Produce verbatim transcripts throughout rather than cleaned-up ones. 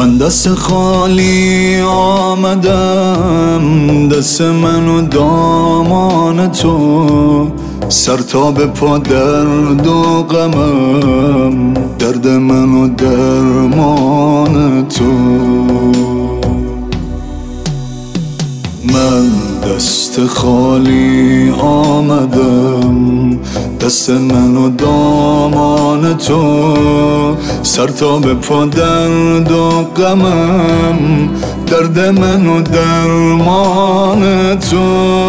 من دست خالی آمدم، دست من و دامان تو، سر تا به پا درد و غمم، درد من و درمان تو. من دست خالی آمدم، دست من و دامان تو، سر تا به پا درد و غمم، درد من و درمان تو.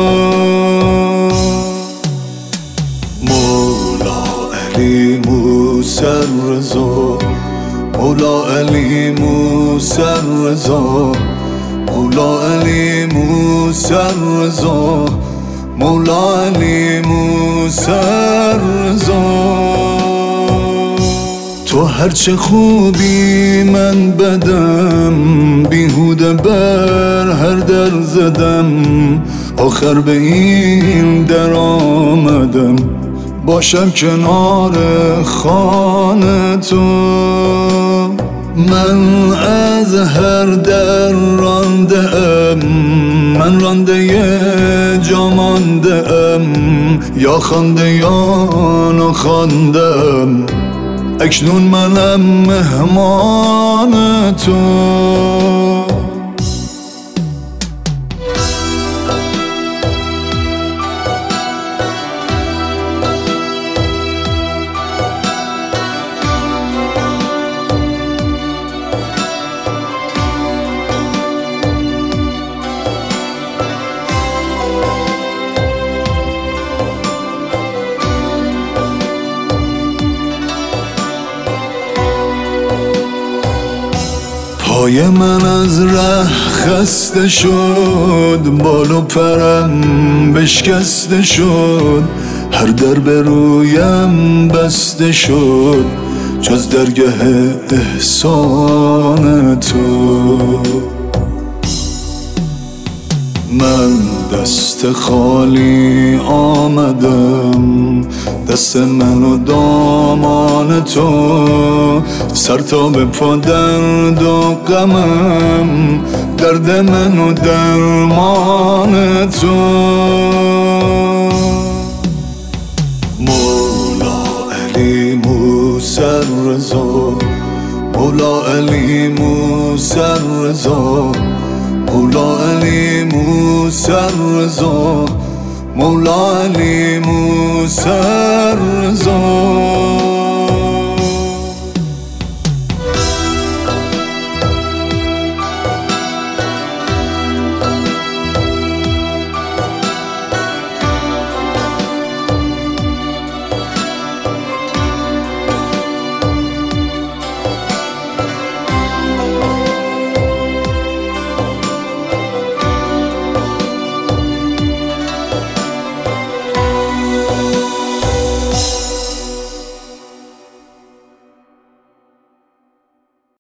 مولا علی موسی رضا، مولا علی موسی رضا، مولا علی موسی رضا، مولا علی موسی رضا. تو هرچه خوبی من بدم، بیهوده بر هر در زدم، آخر به این در آمدم، باشم کنار خانه تو. من از هر در رانده ام، من رانده جا مانده ام، یا خوانده یا نخوانده ام، اکنون منم مهمان تو. پای من از ره خسته شد، بال و پرم بشکسته شد، هر در به رویم بسته شد، جز درگه احسان تو. من دست خالی آمدم، دست من و دامان تو، سر تا به پا درد و غمم، درد من و درمان تو. مولا علی موسی رضا، مولا علی موسی رضا، مولا علی موسی رضا، مولا علی موسی رضا.